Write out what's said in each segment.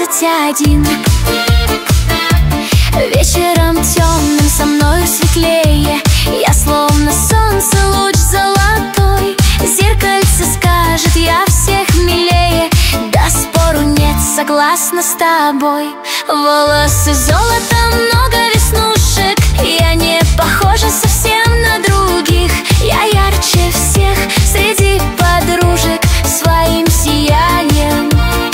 21. Вечером темным со мною светлее, я словно солнце, луч золотой. Зеркальце скажет, я всех милее, да спору нет, согласна с тобой. Волосы золото, много веснушек, я не похожа совсем на других. Я ярче всех среди подружек, своим сиянием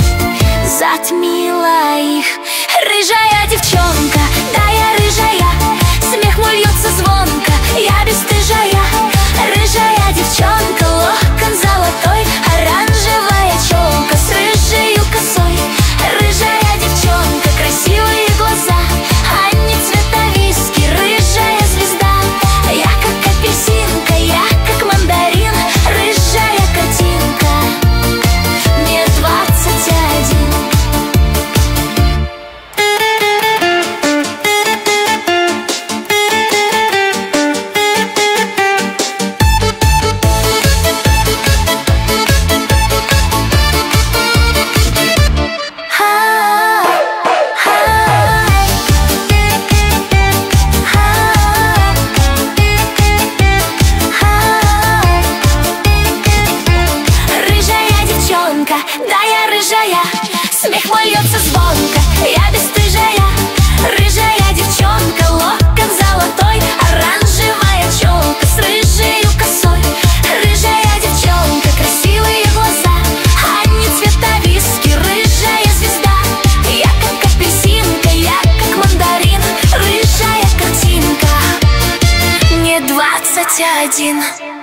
затмила их. Рыжая девчонка, да я рыжая, смех мой льется звонко, я бесстыжая. Рыжая девчонка, локон золотой, оранжевая челка с рыжею косой. Рыжая девчонка, красивые глаза, а не цвета виски, рыжая звезда. Я как апельсинка, я как мандарин, рыжая картинка, мне 21. Да я рыжая, смех мой льется звонко, я бесстыжая. Рыжая девчонка, локон золотой, оранжевая челка с рыжею косой. Рыжая девчонка, красивые глаза, а не цвета виски, рыжая звезда. Я как апельсинка, я как мандарин, рыжая картинка, мне 21.